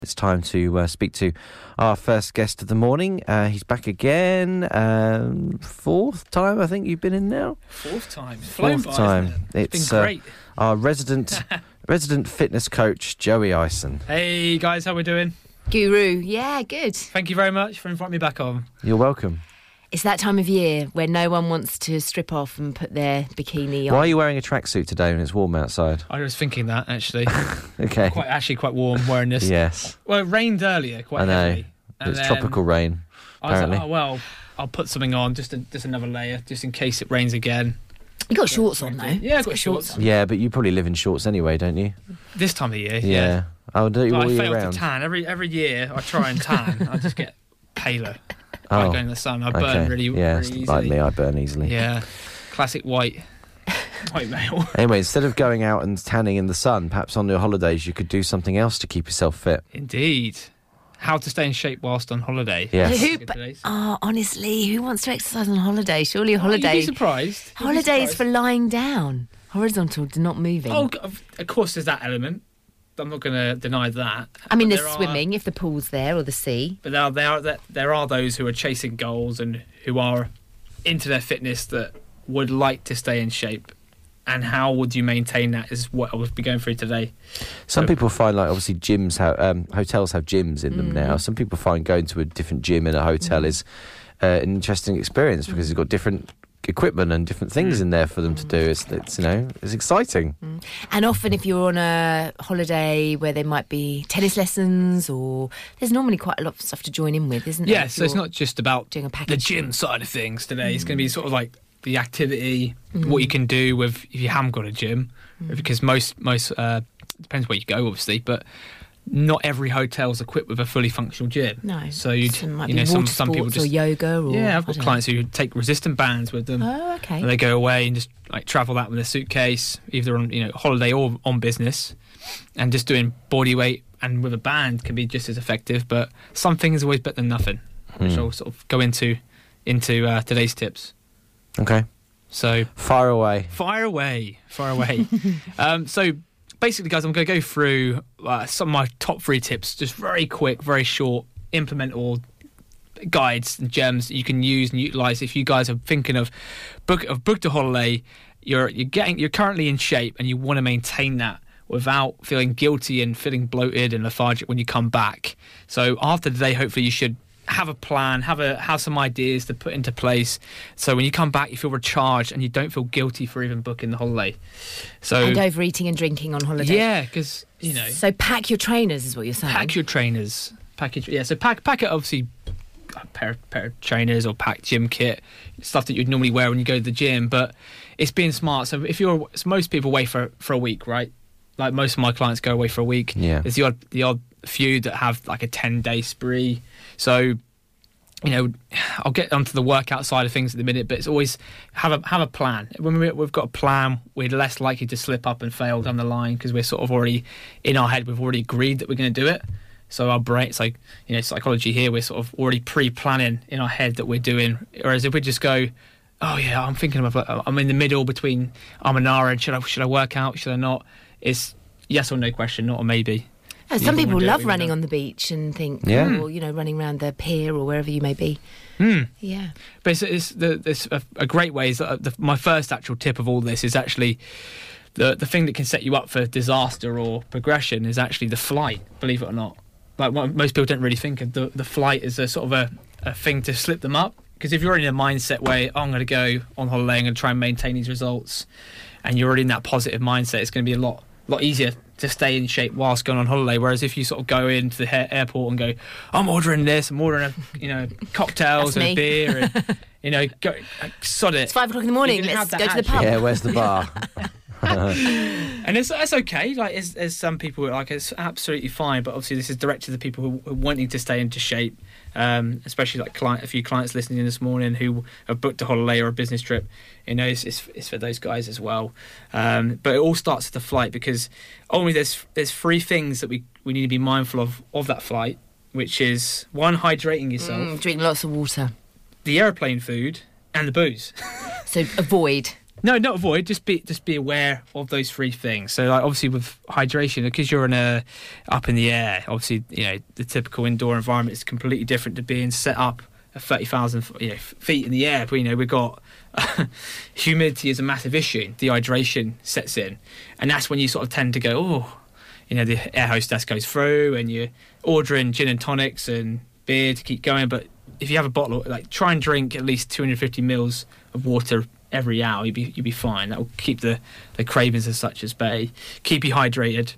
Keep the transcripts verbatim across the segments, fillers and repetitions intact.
It's time to uh, speak to our first guest of the morning. Uh, he's back again. Um, fourth time, I think you've been in now. Fourth time. It's flown Fourth by, time. Isn't it? It's, It's been uh, great. our resident resident fitness coach, Joey Ison. Hey guys, how we doing? Guru, yeah, good. Thank you very much for inviting me back on. You're welcome. It's that time of year where no one wants to strip off and put their bikini on. Why are you wearing a tracksuit today when it's warm outside? I was thinking that actually. Okay. Quite actually quite warm wearing this. Yes. Well, it rained earlier quite I know. heavily. But it's then tropical rain, I was apparently. like, oh well, I'll put something on, just a, just another layer, just in case it rains again. You got shorts on though. Yeah, I've got shorts. on. Yeah, but you probably live in shorts anyway, don't you? This time of year, Yeah. yeah. Oh, do you But all I year fail round? to tan every every year. I try and tan. I just get paler. By Oh, going in the sun, I burn okay. really, yeah, really it's easily. like me, I burn easily. Yeah, classic white, white male. Anyway, instead of going out and tanning in the sun, perhaps on your holidays you could do something else to keep yourself fit. Indeed. How to stay in shape whilst on holiday. Yes. Who, Good but, today's. oh, honestly, who wants to exercise on holiday? Surely a Oh, holiday. You'd be surprised. You'd be Holidays for surprised. lying down, horizontal, not moving. Oh, of of course, there's that element. I'm not going to deny that. I mean, But there's there are- swimming if the pool's there or the sea. But there are, there are there are those who are chasing goals and who are into their fitness that would like to stay in shape. And how would you maintain that is what I will be going through today. Some So- people find, like, obviously gyms have um, hotels have gyms in them now. Some people find going to a different gym in a hotel is uh, an interesting experience because it's got different equipment and different things in there for them to do. It's, it's you know it's exciting. And often if you're on a holiday where there might be tennis lessons or there's normally quite a lot of stuff to join in with, isn't there? Yeah, if so it's you're not just about doing a the package. gym side of things today. It's going to be sort of like the activity, what you can do with if you haven't got a gym, because most most uh, depends where you go, obviously, but not every hotel is equipped with a fully functional gym. No. So you Some might you be know some water some people sports just or yoga or yeah. I've I got don't clients who take resistant bands with them. know. Oh, okay. And they go away and just like travel that with a suitcase, either on you know holiday or on business, and just doing body weight and with a band can be just as effective. But something is always better than nothing, which I'll sort of go into into uh, today's tips. Okay, So fire away. fire away, fire away. um, so basically, guys, I'm going to go through uh, some of my top three tips, just very quick, very short, implementable guides and gems that you can use and utilize if you guys are thinking of book of booked a holiday. You're you're getting you're currently in shape and you want to maintain that without feeling guilty and feeling bloated and lethargic when you come back. So after today, hopefully you should have a plan, have a have some ideas to put into place. So when you come back, you feel recharged and you don't feel guilty for even booking the holiday. So And overeating and drinking on holiday. yeah, because you know, So pack your trainers is what you're saying. pack your trainers, package. Yeah, so pack pack it obviously. A pair, pair of trainers or pack gym kit, stuff that you'd normally wear when you go to the gym, but it's being smart. So if you're, so most people away for for a week, right? Like most of my clients go away for a week. Yeah. There's the odd the odd few that have like a ten day spree. So, you know, I'll get onto the workout side of things in a minute, but it's always have a have a plan. When we, we've got a plan, we're less likely to slip up and fail down the line because we're sort of already in our head. We've already agreed that we're going to do it. So our brain, it's like, you know, psychology here, we're sort of already pre-planning in our head that we're doing. Whereas if we just go, oh yeah, I'm thinking of, I'm in the middle between Armanara and should I should I work out, should I not? It's yes or no question, not a maybe. Oh, some You people wanna do it, love we running wanna- on the beach and think, Yeah. oh, you know, running around the pier or wherever you may be. Hmm. Yeah. But it's, it's, the, it's a, a great way. Is that the, my first actual tip of all this is actually the the thing that can set you up for disaster or progression is actually the flight. Believe it or not, like what most people don't really think of the the flight is a sort of a, a thing to slip them up. Because if you're in a mindset where oh, I'm going to go on holiday, I'm going to try and maintain these results, and you're already in that positive mindset, it's going to be a lot lot easier to stay in shape whilst going on holiday. Whereas if you sort of go into the ha- airport and go, I'm ordering this, I'm ordering a, you know cocktails That's and me. a beer, and you know go like, sod it. It's five o'clock in the morning. You can Let's have go that to the pub. Yeah, where's the bar? And it's that's okay. Like, there's, there's some people who are like it's absolutely fine, but obviously this is directed to the people who are wanting to stay into shape, um, especially like client, a few clients listening in this morning who have booked a holiday or a business trip. You know, it's, it's, it's for those guys as well. Um, but it all starts at the flight because only there's there's three things that we, we need to be mindful of of that flight, which is one, hydrating yourself, Mm, drink lots of water. the airplane food, and the booze. So avoid. No, not avoid. Just be just be aware of those three things. So, like, obviously with hydration, because you're in a up in the air. Obviously, you know the typical indoor environment is completely different to being set up at thirty thousand you know, feet in the air. But, you know, we've got humidity is a massive issue. Dehydration sets in, and that's when you sort of tend to go, oh, you know, the air hostess goes through, and you're ordering gin and tonics and beer to keep going. But if you have a bottle, like, try and drink at least two hundred fifty mils of water every hour, you'll be you'll be fine. That will keep the, the cravings as such as bay, keep you hydrated,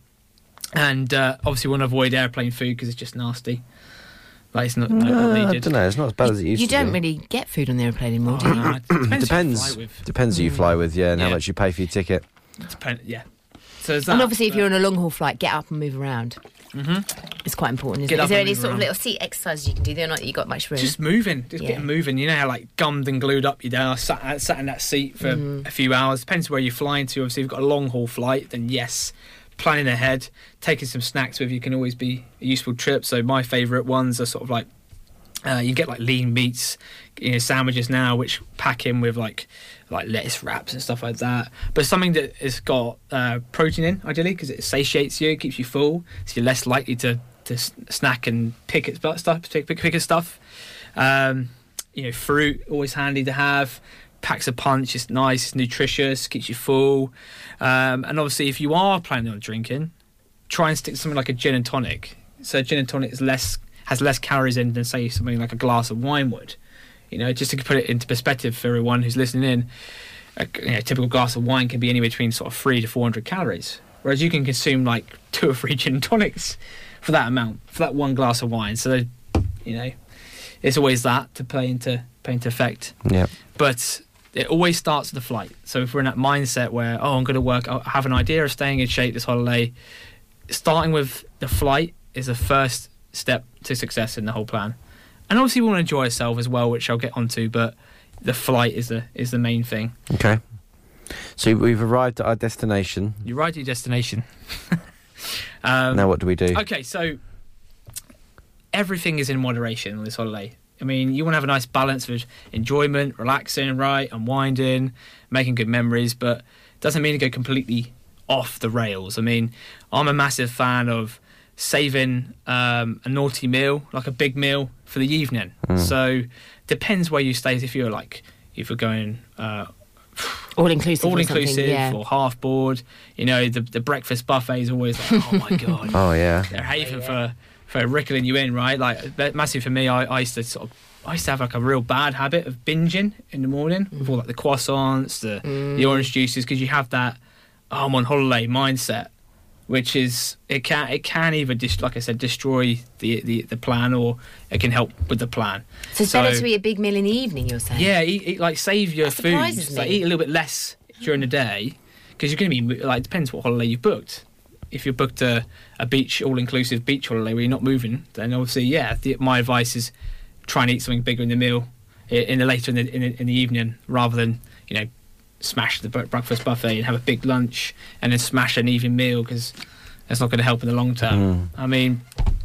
and uh, obviously want to avoid airplane food because it's just nasty. Like, it's not, not Uh, I needed. don't know. It's not as bad as it used You to don't be. really get food on the airplane anymore, do you? Uh, it depends. Depends. Who you fly with. Depends who you fly with, yeah, and how Yeah. much you pay for your ticket. Depend, yeah. So there's that. And obviously, if but- you're on a long haul flight, get up and move around. Mhm. It's quite important, isn't Get it? up Is there and any move sort of around. little seat exercises you can do? They're not you got much room. Just moving, just Yeah. getting moving. You know how, like, gummed and glued up you're down. I sat, I sat in that seat for Mm-hmm. a few hours. Depends where you're flying to. Obviously, if you've got a long haul flight, then yes, planning ahead, taking some snacks with you can always be a useful trip. So my favourite ones are sort of like uh, you get like lean meats, you know, sandwiches now, which pack in with like like lettuce wraps and stuff like that. But something that has got uh, protein in, ideally, because it satiates you, it keeps you full, so you're less likely to to s- snack and pick at stuff, pick, pick, pick at stuff. Um, you know, fruit always handy to have. Packs a punch. It's nice, it's nutritious, keeps you full. Um, and obviously, if you are planning on drinking, try and stick to something like a gin and tonic. So gin and tonic is less has less calories in than, say, something like a glass of wine would. You know, just to put it into perspective for everyone who's listening in, a, you know, a typical glass of wine can be anywhere between sort of three to four hundred calories, whereas you can consume like two or three gin and tonics for that amount, for that one glass of wine. So, you know, it's always that to play into play into effect. Yeah. But it always starts with the flight. So if we're in that mindset where, oh, I'm going to work, I have an idea of staying in shape this holiday, starting with the flight is the first step to success in the whole plan. And obviously we want to enjoy ourselves as well, which I'll get onto, but the flight is the is the main thing. Okay. So we've arrived at our destination. You arrive at your destination. um, Now what do we do? Okay, so everything is in moderation on this holiday. I mean, you want to have a nice balance of enjoyment, relaxing, right, unwinding, making good memories, but it doesn't mean to go completely off the rails. I mean, I'm a massive fan of saving um, a naughty meal, like a big meal, for the evening. Mm. So depends where you stay. If you're like, if you're going uh, all inclusive. all or something, inclusive yeah. or half board, you know, the the breakfast buffet is always like, oh my god, Oh yeah. they're hating Oh, yeah. for for rickling you in, right? Like, that- massive for me. I, I used to sort of, I used to have like a real bad habit of binging in the morning with all like the croissants, the the orange juices, because you have that, oh, I'm on holiday mindset, which is it can it can either dis- like I said, destroy the, the the plan, or it can help with the plan. So it's So- better to eat a big meal in the evening, you're saying? Yeah, eat, eat, like save your That food. surprises Like, me. eat a little bit less during the day, because you're going to be like, it depends what holiday you've booked. If you've booked a, a beach all-inclusive beach holiday where you're not moving, then obviously, yeah, the, my advice is try and eat something bigger in the meal, i- in the later in the, in the in the evening, rather than, you know, smash the bre- breakfast buffet and have a big lunch and then smash an evening meal, because that's not going to help in the long term. Mm. I mean,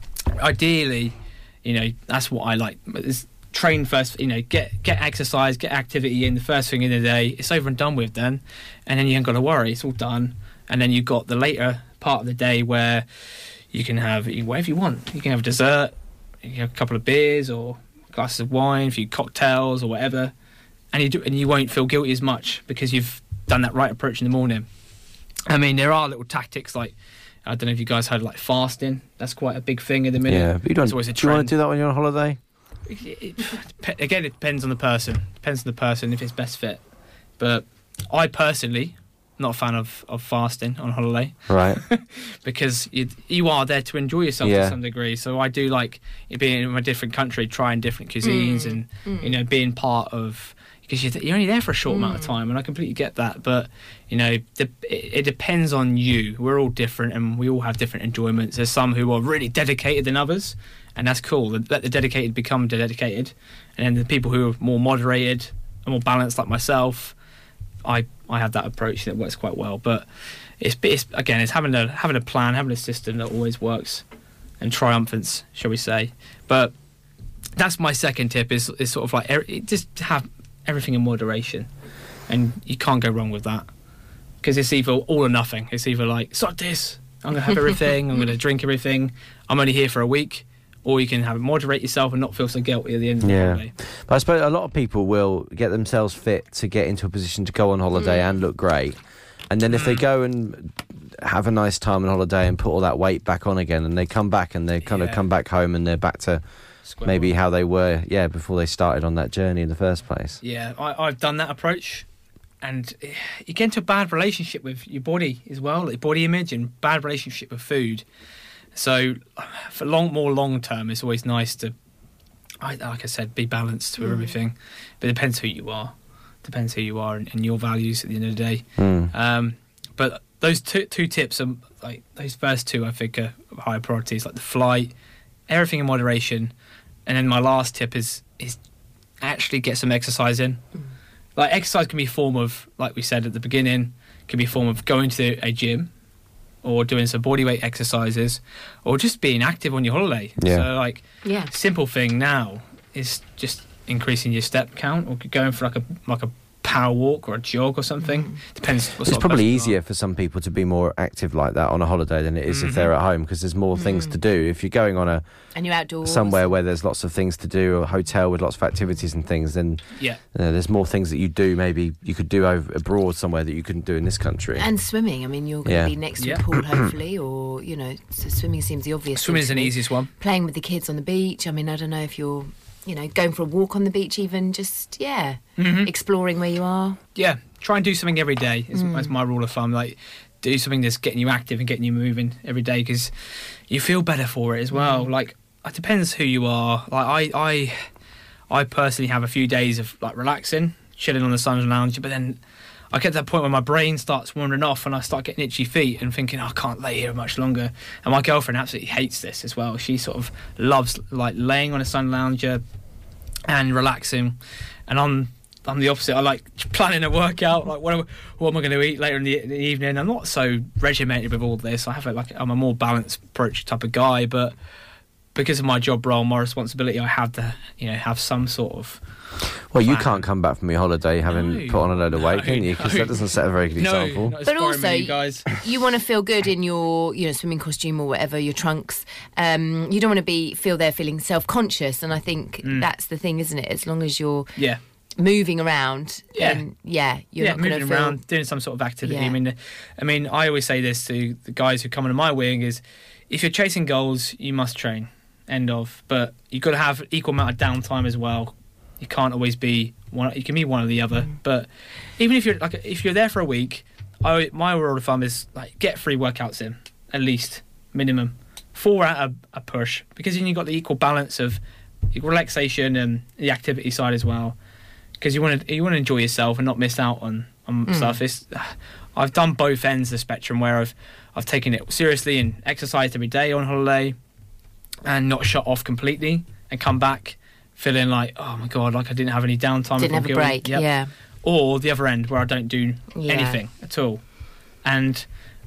ideally, you know, that's what I like. Is train first, you know, get get exercise, get activity in the first thing in the day. It's over and done with then, and then you ain't got to worry. It's all done, and then you've got the later part of the day where you can have whatever you want. You can have dessert, you can have a couple of beers or glasses of wine, a few cocktails or whatever, and you do, and you won't feel guilty as much because you've done that right approach in the morning. I mean, there are little tactics like, I don't know if you guys heard, like fasting. That's quite a big thing in the minute. Yeah, but you don't. It's always a Do you want trend. to do that when you're on holiday? It, it, dep- again, it depends on the person. Depends on the person if it's best fit. But I personally, not a fan of, of fasting on holiday, Right. because you, you are there to enjoy yourself Yeah. to some degree. So I do like being in a different country, trying different cuisines, Mm, and mm. you know, being part of, because you're, you're only there for a short amount of Mm. time, and I completely get that. But you know, the, it, it depends on you. We're all different, and we all have different enjoyments. There's some who are really dedicated than others, and that's cool. Let the dedicated become dedicated, and then the people who are more moderated and more balanced, like myself, I I have that approach that works quite well. But it's, it's again, it's having a having a plan, having a system that always works, and triumphants, shall we say? But that's my second tip: is is sort of like er- just have everything in moderation. and you can't go wrong with that because it's either all or nothing. It's either like, stop this, I'm going to have everything, I'm going to drink everything, I'm only here for a week, or you can have moderate yourself and not feel so guilty at the end of yeah. the holiday. But I suppose a lot of people will get themselves fit to get into a position to go on holiday mm. and look great. And then if they go and have a nice time on holiday and put all that weight back on again, and they come back and they kind yeah. of come back home and they're back to Square maybe one. How they were, yeah, before they started on that journey in the first place. Yeah, I, I've done that approach, and you get into a bad relationship with your body as well, like body image, and bad relationship with food. So for long, more long term, it's always nice to, I, like I said, be balanced with mm. everything. But it depends who you are. Depends who you are and, and your values at the end of the day. Mm. Um, but those two two tips are like those first two. I think are higher priorities, like the flight, everything in moderation, and then my last tip is is actually get some exercise in. Mm. Like exercise can be a form of, like we said at the beginning, can be a form of going to a gym, or doing some bodyweight exercises, or just being active on your holiday. Yeah. So like, yeah, simple thing now is just increasing your step count, or going for like a like a power walk or a jog or something. Mm. Depends. What it's sort probably of easier for some people to be more active like that on a holiday than it is mm-hmm. if they're at home, because there's more mm. things to do. If you're going on a and you're outdoors somewhere where there's lots of things to do, or a hotel with lots of activities and things, then yeah, you know, there's more things that you do. Maybe you could do over abroad somewhere that you couldn't do in this country. And swimming. I mean, you're going to yeah. be next to yeah. a pool, hopefully, or you know, so swimming seems the obvious. Swimming is an easiest one. Playing with the kids on the beach. I mean, I don't know if you're, you know, going for a walk on the beach, even just yeah, mm-hmm. exploring where you are. Yeah, try and do something every day. Is, mm. is my rule of thumb. Like, do something that's getting you active and getting you moving every day, because you feel better for it as well. Mm. Like, it depends who you are. Like, I, I, I personally have a few days of like relaxing, chilling on the sun lounge, but then I get to that point where my brain starts wandering off and I start getting itchy feet and thinking, oh, I can't lay here much longer. And my girlfriend absolutely hates this as well. She sort of loves like laying on a sun lounger and relaxing, and I'm I'm the opposite. I like planning a workout, like what am, what am I going to eat later in the, in the evening. I'm not so regimented with all this. I have a, like I'm a more balanced approach type of guy, but because of my job role, my responsibility, I have to you know have some sort of. Well, you plan. can't come back from your holiday having no, put on a load of weight, no, can you? Because no. that doesn't set a very good no, example. Not but also, you, guys. you want to feel good in your, you know, swimming costume or whatever, your trunks. Um, you don't want to be feel there feeling self-conscious, and I think mm. that's the thing, isn't it? As long as you're yeah. moving around, yeah, and yeah, you're yeah, not going to moving feel around, doing some sort of activity. Yeah. I mean, I mean, I always say this to the guys who come under my wing: is if you're chasing goals, you must train. End of. But you've got to have equal amount of downtime as well. You can't always be one. You can be one or the other. Mm. But even if you're like, if you're there for a week, I, my rule of thumb is like get three workouts in at least, minimum four at a, a push, because then you've got the equal balance of relaxation and the activity side as well. Because you want to you want to enjoy yourself and not miss out on on mm. stuff. It's, I've done both ends of the spectrum where I've I've taken it seriously and exercised every day on holiday, and not shut off completely and come back feeling like, oh my god, like I didn't have any downtime. Didn't have a break, yep. yeah. Or the other end where I don't do yeah. anything at all. And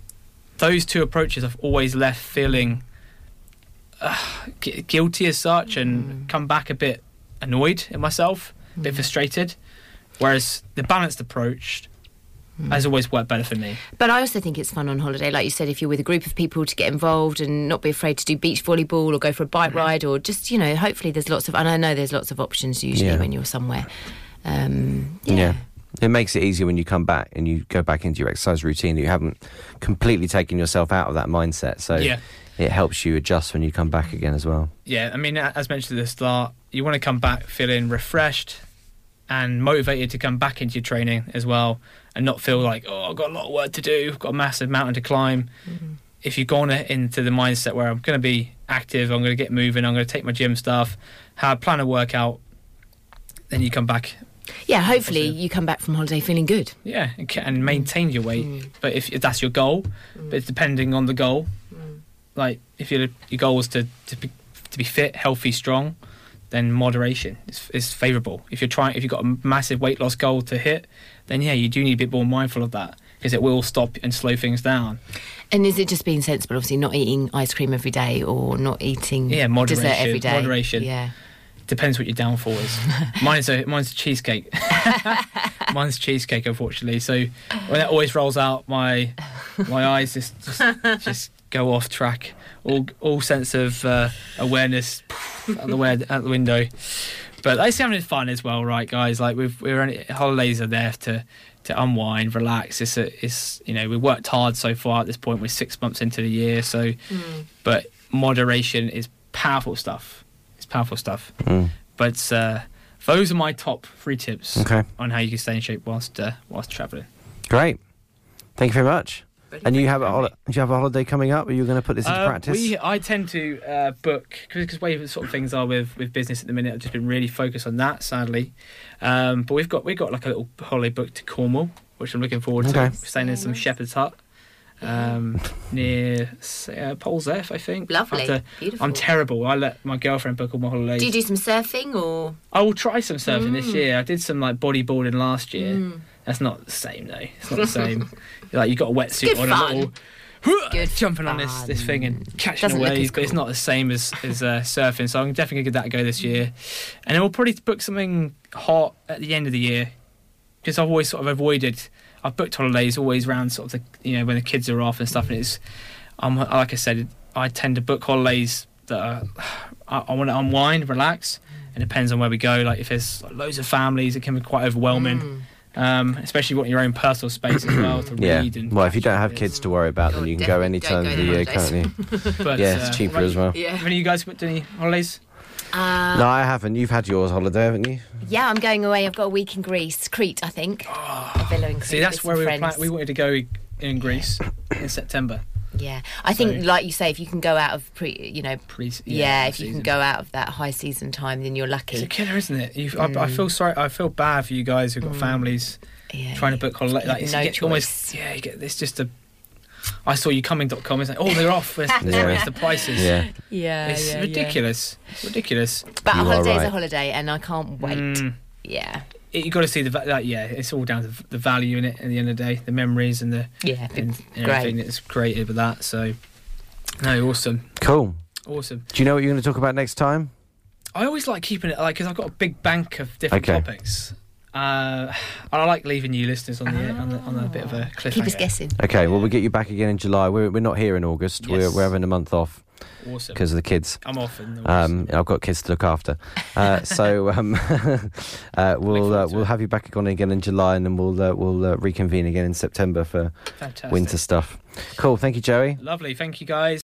those two approaches I've always left feeling uh, gu- guilty as such, and mm. come back a bit annoyed at myself, a bit mm. frustrated. Whereas the balanced approach has always worked better for me. But I also think it's fun on holiday, like you said, if you're with a group of people, to get involved and not be afraid to do beach volleyball or go for a bike mm-hmm. ride, or just, you know, hopefully there's lots of, and I know there's lots of options usually yeah. when you're somewhere. Um, yeah. yeah. It makes it easier when you come back and you go back into your exercise routine. You haven't completely taken yourself out of that mindset. So yeah. it helps you adjust when you come back again as well. Yeah, I mean, as mentioned at the start, you want to come back feeling refreshed and motivated to come back into your training as well, and not feel like, oh, I've got a lot of work to do, I've got a massive mountain to climb. Mm-hmm. If you've gone into the mindset where I'm going to be active, I'm going to get moving, I'm going to take my gym stuff, have plan a workout, then you come back. Yeah, hopefully you come back from holiday feeling good. Yeah, and, and maintain your weight. Mm. But if, if that's your goal, mm. but it's depending on the goal. Mm. Like if your your goal is to to be, to be fit, healthy, strong, then moderation is, is favourable. If you're trying, if you've got a massive weight loss goal to hit, then yeah, you do need a bit more mindful of that, because it will stop and slow things down. And is it just being sensible? Obviously, not eating ice cream every day or not eating yeah, moderation, dessert every day. Moderation. Yeah. Depends what your downfall is. mine's a mine's a cheesecake. mine's cheesecake, unfortunately. So when it always rolls out, my my eyes just just, just go off track. All all sense of uh, awareness out the way out the window. But it's having fun as well, right, guys? Like we've we're only, holidays are there to to unwind, relax. It's a, it's you know we worked hard so far at this point. We're six months into the year, so mm. but moderation is powerful stuff. It's powerful stuff. Mm. But uh, those are my top three tips okay. on how you can stay in shape whilst uh, whilst travelling. Great, thank you very much. And you have a hol- do you have a holiday coming up? Are you going to put this into uh, practice? We, I tend to uh, book because the way the sort of things are with, with business at the minute. I've just been really focused on that, sadly. Um, but we've got we've got like a little holiday booked to Cornwall, which I'm looking forward okay. to. We're staying in some shepherd's hut um, near uh, Polzeath, I think. Lovely, to, beautiful. I'm terrible. I let my girlfriend book all my holidays. Do you do some surfing or? I will try some surfing mm. this year. I did some like bodyboarding last year. Mm. That's not the same though. It's not the same. Like you got a wetsuit on, fun. a little. Good jumping on this, this thing and catching Doesn't a wave, cool. but it's not the same as, as uh, surfing. So I'm definitely going to give that a go this year. And then we'll probably book something hot at the end of the year because I've always sort of avoided. I've booked holidays always around sort of the, you know when the kids are off and stuff. And it's um, like I said, I tend to book holidays that are, I, I want to unwind, relax. And it depends on where we go. Like if there's like, loads of families, it can be quite overwhelming. Mm. Um, especially wanting your own personal space as well to yeah. read. And well, if you don't have kids to worry about, then you can go any time of the year, can't you? But, yeah, uh, it's cheaper right, as well. Yeah. Have any of you guys booked any holidays? Uh, no, I haven't. You've had yours holiday, haven't you? Yeah, I'm going away. I've got a week in Greece, Crete, I think. Oh, a villa in Crete. See, that's where we were plan- we wanted to go in Greece in September. Yeah, I think, so, like you say, if you can go out of pre, you know, pre, yeah, yeah if you season. can go out of that high season time, then you're lucky. It's a killer, isn't it? Mm. I, I feel sorry. I feel bad for you guys who've got mm. families yeah, trying to book holiday. Like, no you get choice. Almost, yeah, you get it's just a. I saw you coming dot com. It's like, oh, they're off. Let's, let's yeah. raise the prices. Yeah, yeah, it's yeah, ridiculous. Yeah. It's ridiculous. But you a holiday's right. a holiday, and I can't wait. Mm. Yeah. You got to see the like, yeah. It's all down to the value in it. At the end of the day, the memories and the yeah, and, and everything that's created with that. So, no, awesome, cool, awesome. Do you know what you're going to talk about next time? I always like keeping it like because I've got a big bank of different okay. topics. Uh, I like leaving you listeners on the, oh. on, the on a bit of a cliffhanger. Keep us guessing. Okay, well we'll get you back again in July. We're we're not here in August. Yes. We're we're having a month off. Awesome. Because of the kids. I'm off. In the um, I've got kids to look after. Uh, so um, uh, we'll uh, we'll have you back on again in July, and then we'll uh, we'll uh, reconvene again in September for Fantastic. winter stuff. Cool. Thank you, Joey. Lovely. Thank you, guys.